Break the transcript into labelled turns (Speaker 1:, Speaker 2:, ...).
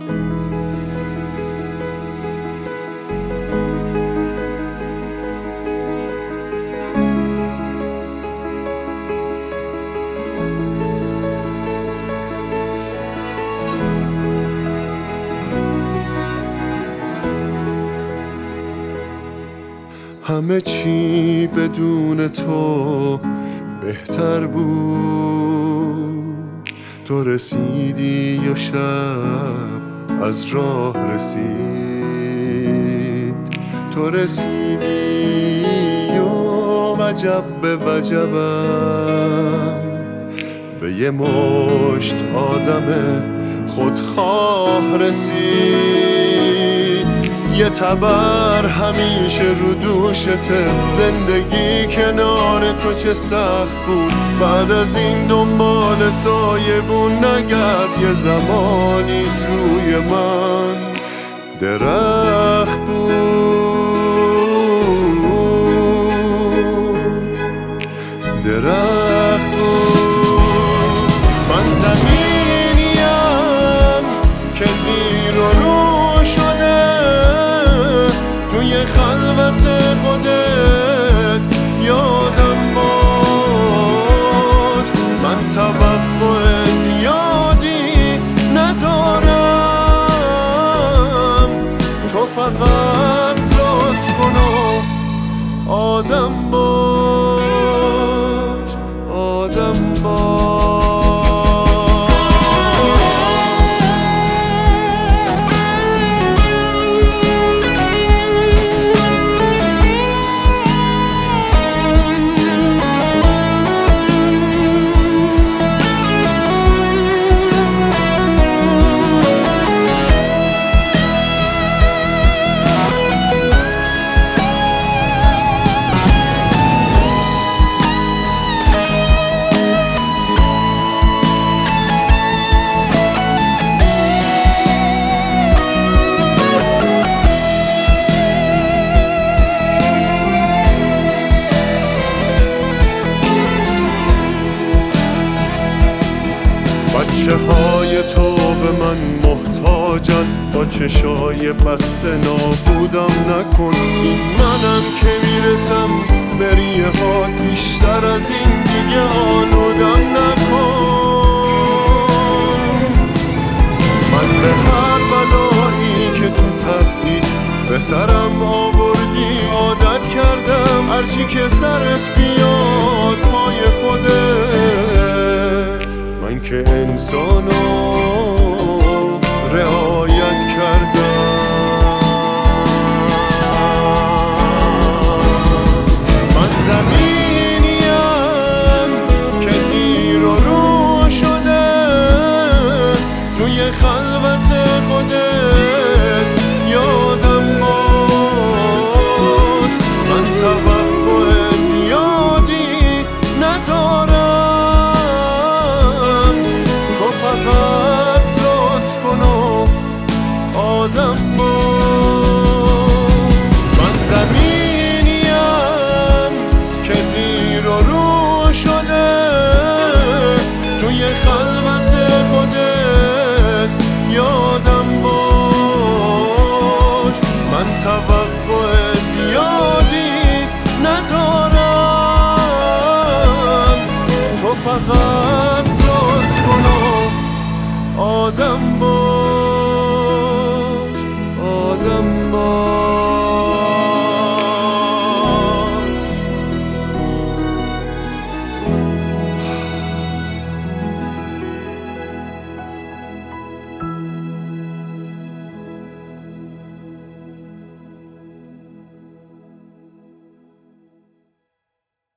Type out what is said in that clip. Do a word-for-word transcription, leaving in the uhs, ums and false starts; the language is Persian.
Speaker 1: همه چی بدون تو بهتر بود. تو رسیدی و شب از راه رسید، تو رسیدی و وجب به وجبم به یه مشت آدم خودخواه رسید. یه تبر همیشه رو دوشته، زندگی کنار تو چه سخت بود. بعد از این دنبال سایبون نگرد، یه زمانی روی من درخت بود، درخت بود. من زمینیم که زیر و رو شده، توی خلوت خودت یادم باش. من توقع زیادی ندارم، تو فقط لطف کن و آدم باش، آدم باش. بچه های تو به من محتاجن، با چشای بسته نابودم نکن. این منم که میرسم بریه ها، بیشتر از این دیگه آلودم نکن. من به هر بلایی که تو طبعی به سرم آوردی عادت کردم، هرچی که سرت بیاد پای خودت. من که انسانو رعایت کردم، من زمینیم که زیر و رو شده، توی خلوت خودت یادم باش. من توقع زیادی ندارم، تو فقط لطف کن و آدم باش. من زمینیم که زیر و رو شده، توی خلوت خودت یادم باش. من توقع زیادی ندارم، تو فقط لطف کن و آدم باش.